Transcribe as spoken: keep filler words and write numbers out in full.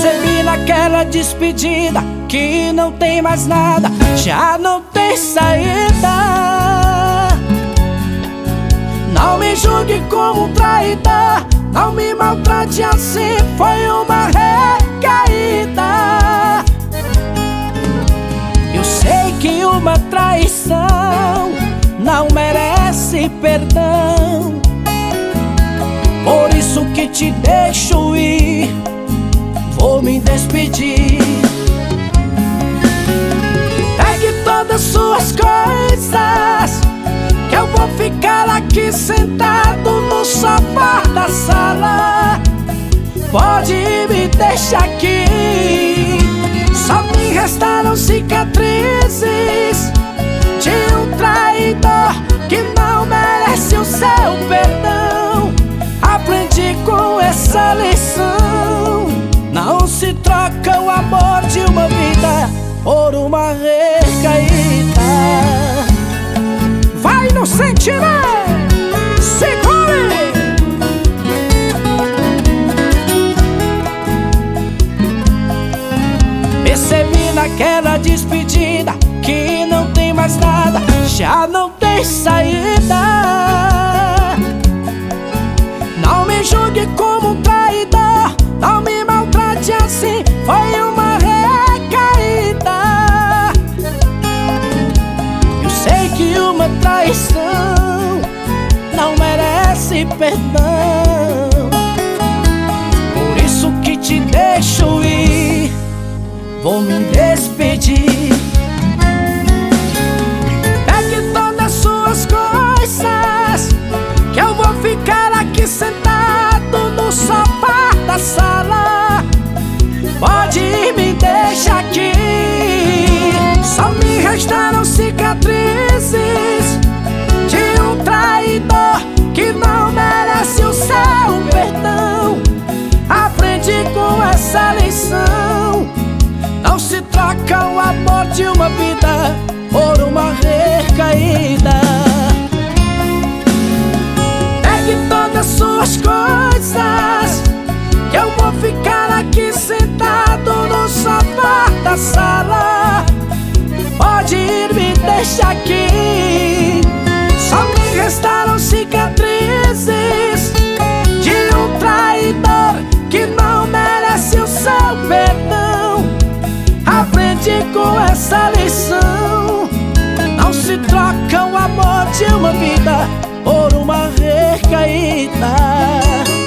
Percebi naquela despedida que não tem mais nada, já não tem saída. Não me julgue como um traidor, não me maltrate assim, foi uma recaída. Eu sei que uma traição não merece perdão, por isso que te deixo ir, vou me despedir. Pegue todas suas coisas, que eu vou ficar aqui sentado no sofá da sala. Pode me deixar aqui, só me restaram cicatrizes de um traidor que não merece o seu perdão. Aprendi com essa lição, não se troca o amor de uma vida por uma recaída. Vai no sentimento, segure! Percebi naquela despedida que não tem mais nada, já não tem saída. Não me julgue como um traidor, não me maltrate assim, foi uma recaída. Eu sei que uma traição não merece perdão, por isso que te deixo ir, vou me despedir. Pegue todas suas coisas, que eu vou ficar aqui sentado no sofá da sala. Pode me deixar aqui, só me restaram cicatrizes de um traidor que não merece o seu perdão. Aprendi com essa lição, não se troca o amor de uma vida por uma recaída. Pegue todas suas coisas, que eu vou ficar aqui sentado no sofá da sala. Pode ir, me deixa aqui, só me restaram cicatrizes de um traidor que não merece o seu perdão. Aprendi com essa lição, não se troca o amor de uma vida por uma recaída.